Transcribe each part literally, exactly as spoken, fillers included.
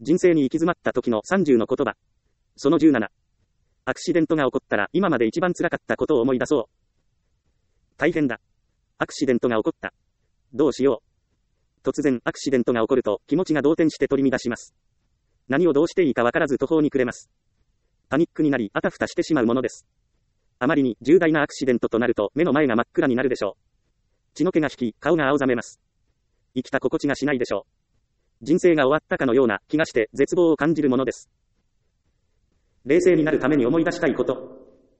人生に行き詰まった時のさんじゅうの言葉。そのじゅうなな。アクシデントが起こったら今まで一番辛かったことを思い出そう。大変だ。アクシデントが起こった。どうしよう。突然アクシデントが起こると気持ちが動転して取り乱します。何をどうしていいかわからず途方に暮れます。パニックになりあたふたしてしまうものです。あまりに重大なアクシデントとなると目の前が真っ暗になるでしょう。血の気が引き、顔が青ざめます。生きた心地がしないでしょう。人生が終わったかのような気がして絶望を感じるものです。冷静になるために思い出したいこと。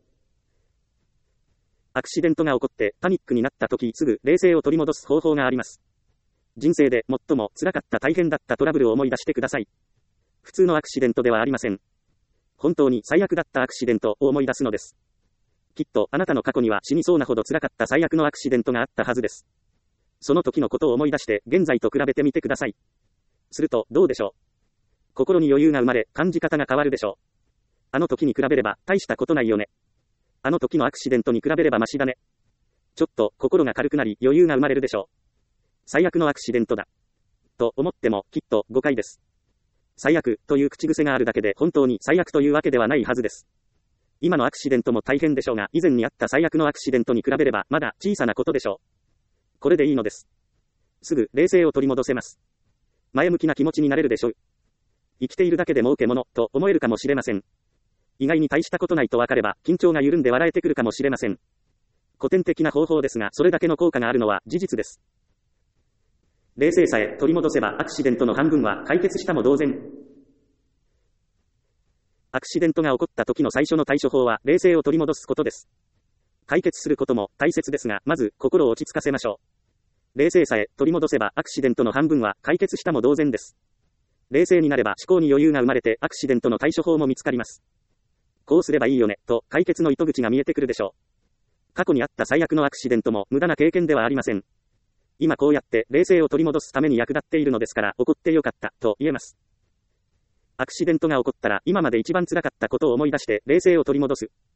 アクシデントが起こってパニックになった時すぐ冷静を取り戻す方法があります。人生で最も辛かった大変だったトラブルを思い出してください。普通のアクシデントではありません。本当に最悪だったアクシデントを思い出すのです。きっとあなたの過去には死にそうなほど辛かった最悪のアクシデントがあったはずです。その時のことを思い出して現在と比べてみてください。するとどうでしょう。心に余裕が生まれ感じ方が変わるでしょう。あの時に比べれば大したことないよね。あの時のアクシデントに比べればマシだね。ちょっと心が軽くなり余裕が生まれるでしょう。最悪のアクシデントだ。と思ってもきっと誤解です。最悪という口癖があるだけで本当に最悪というわけではないはずです。今のアクシデントも大変でしょうが、以前にあった最悪のアクシデントに比べればまだ小さなことでしょう。これでいいのです。すぐ冷静を取り戻せます。前向きな気持ちになれるでしょう。生きているだけで儲けものと思えるかもしれません。意外に大したことないと分かれば緊張が緩んで笑えてくるかもしれません。古典的な方法ですがそれだけの効果があるのは事実です。冷静さえ取り戻せばアクシデントの半分は解決したも同然。アクシデントが起こった時の最初の対処法は冷静を取り戻すことです。解決することも大切ですが、まず心を落ち着かせましょう。冷静さえ取り戻せばアクシデントの半分は解決したも同然です。冷静になれば思考に余裕が生まれてアクシデントの対処法も見つかります。こうすればいいよねと解決の糸口が見えてくるでしょう。過去にあった最悪のアクシデントも無駄な経験ではありません。今こうやって冷静を取り戻すために役立っているのですから起こってよかったと言えます。アクシデントが起こったら今まで一番辛かったことを思い出して冷静を取り戻す。